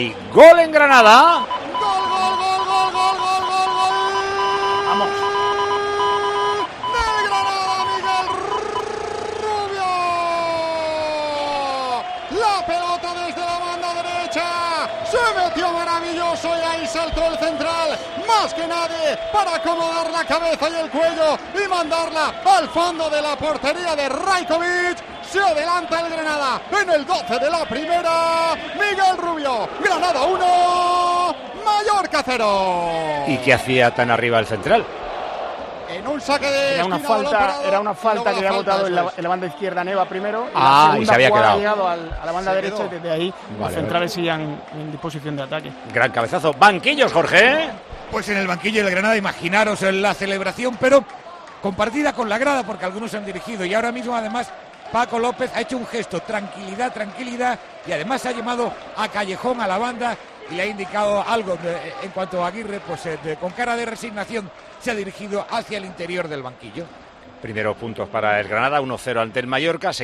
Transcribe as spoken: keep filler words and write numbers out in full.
Y gol en Granada. Gol, gol, gol, gol, gol, gol, gol, gol. Vamos. Del Granada, Miguel Rubio. La pelota desde la banda derecha. Se metió maravilloso y ahí saltó el central. Más que nadie para acomodar la cabeza y el cuello y mandarla al fondo de la portería de Rajkovic. Se adelanta el Granada en el doce de la primera. Miguel Rubio, Granada uno, Mallorca cero. ¿Y qué hacía tan arriba el central? En un saque de Era una esquina, balón falta, parado, era una y falta luego que la había falta, botado en la, eso es. en la banda izquierda Neva primero. Ah, la y se había jugada quedado. ha llegado al, a la banda Se derecha quedó. y desde ahí Vale, los centrales sigan en disposición de ataque. Gran cabezazo. Banquillos, Jorge. Pues en el banquillo del Granada, imaginaros la celebración, pero compartida con la grada, porque algunos se han dirigido. Y ahora mismo, además, Paco López ha hecho un gesto, tranquilidad, tranquilidad, y además ha llamado a Callejón, a la banda, y le ha indicado algo de, en cuanto a Aguirre, pues eh, de, con cara de resignación se ha dirigido hacia el interior del banquillo. Primeros puntos para el Granada, uno cero ante el Mallorca.